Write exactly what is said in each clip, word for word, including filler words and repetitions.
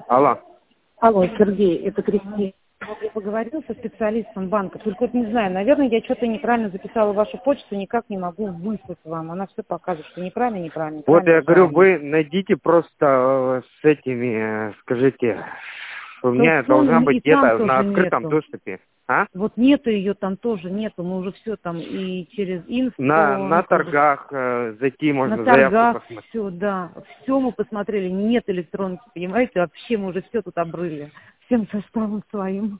Алло. Алло, Сергей, это Кристина. Я поговорила со специалистом банка, только вот не знаю, наверное, я что-то неправильно записала вашу почту, никак не могу выслать вам. Она все показывает, что неправильно, неправильно. Вот неправильно, я говорю, неправильно. вы найдите просто э, с этими, э, скажите, у меня должна Аукцион быть и там где-то на тоже открытом нету. доступе. А? Вот нету ее там тоже, нету. Мы уже все там и через На, инфо, на ну как бы торгах э, зайти, на можно заявку торгах посмотреть. все, да. Все мы посмотрели, нет электронки, понимаете, вообще мы уже все тут обрыли. Всем составом своим.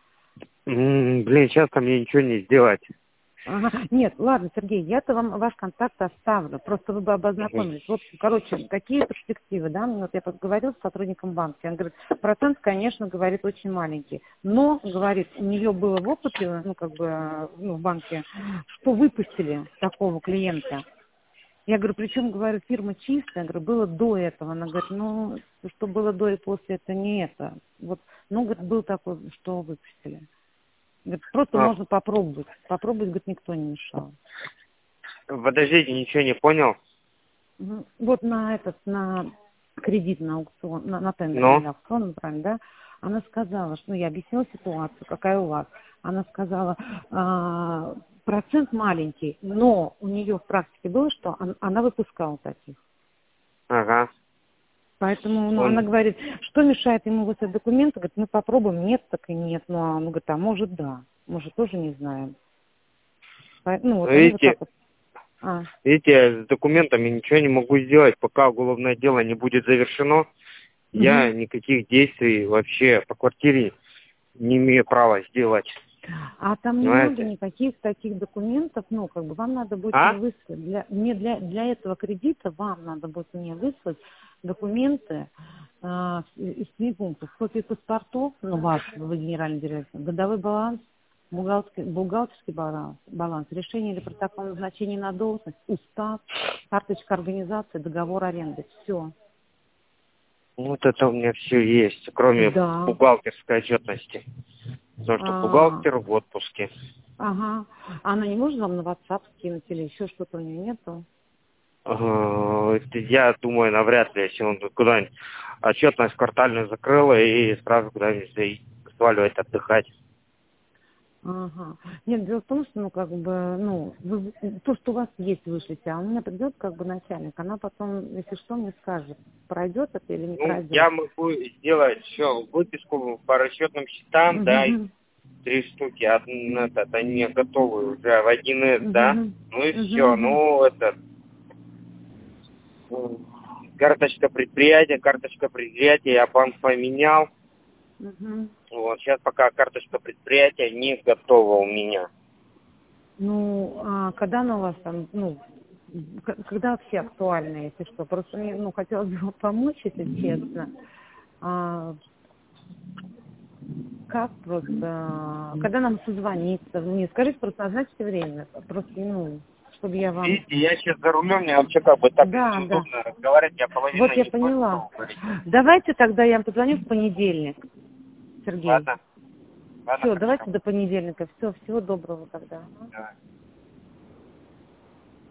М, Блин, сейчас-то мне ничего не сделать. Ага. Нет, ладно, Сергей, я-то вам ваш контакт оставлю, просто вы бы Мгм. обознакомились. Вот, короче, какие перспективы, да, ну, вот я поговорила с сотрудником банка, он говорит, процент, конечно, говорит, очень маленький, но, говорит, у нее было в опыте, ну, как бы, ну, в банке, что выпустили такого клиента. Я говорю, причем, говорю, фирма чистая, я говорю, было до этого. Она говорит, ну, что было до и после, это не это. Вот, ну, говорит, был такой, что выпустили. Говорит, просто А, можно попробовать. Попробовать, говорит, никто не мешал. подождите, ничего не понял. Мгм. Вот на этот, на кредит, на аукцион, на, на тендер Ну? или аукцион, правильно, да? Она сказала, что, ну, я объяснила ситуацию, какая у вас. Она сказала, а, процент маленький, но у нее в практике было, что он- она выпускала таких. Ага. Поэтому, ну, она Он, говорит, что мешает ему выслать документы? Говорит, мы попробуем, нет, так и нет. Ну, а он говорит, а может, да. Может, тоже не знаем. По- Ну, вот они вот видите, так вот. А. видите, я с документами ничего не могу сделать, пока уголовное дело не будет завершено. Я Мгм. никаких действий вообще по квартире не имею права сделать. А там не надо Понимаете? никаких таких документов, ну, как бы вам надо будет мне А? выслать, для, мне для, для этого кредита вам надо будет мне выслать документы а, из семи пунктов, копии паспортов, ну, ваш, вы генеральный директор, годовой баланс, бухгалтерский, бухгалтерский баланс, баланс, решение или протокол назначения на должность, устав, карточка организации, договор аренды, все. Вот это у меня все есть, кроме Да. бухгалтерской отчетности. Потому что А, бухгалтер в отпуске. ага. Она не может вам на WhatsApp скинуть или еще что-то у нее нету? Э, Я думаю, навряд ли, если он тут куда-нибудь отчетность квартальную закрыла и сразу куда-нибудь и сваливать отдыхать. Ага. Нет, дело в том, что, ну, как бы, ну, вы- то, что у вас есть, вышлите, а у меня придет, как бы, начальник, она потом, если что, мне скажет, пройдет это или не Ну, пройдет. я могу сделать еще выписку по расчетным счетам, да, и Угу. три штуки, одна, этот, они готовы уже в один эс, да, Угу. ну и все, Угу. ну, это, м, карточка предприятия, карточка предприятия, я банк поменял, Угу. вот, сейчас пока карточка предприятия не готова у меня. Ну, а когда она у вас там, ну, к- когда вообще актуально, если что? Просто мне, ну, хотелось бы вам помочь, если честно. А, как просто, когда нам созвониться? Мне скажите, просто назначьте время, просто, ну, чтобы я вам... Видите, я сейчас за рулем, мне вообще как бы так Да, да. неудобно разговаривать, я Вот половину я не слышу, что поняла. вы говорите. Давайте тогда я вам позвоню в понедельник, Сергей. Ладно, ладно, Все, хорошо. давайте до понедельника. Все, всего доброго тогда. Давай.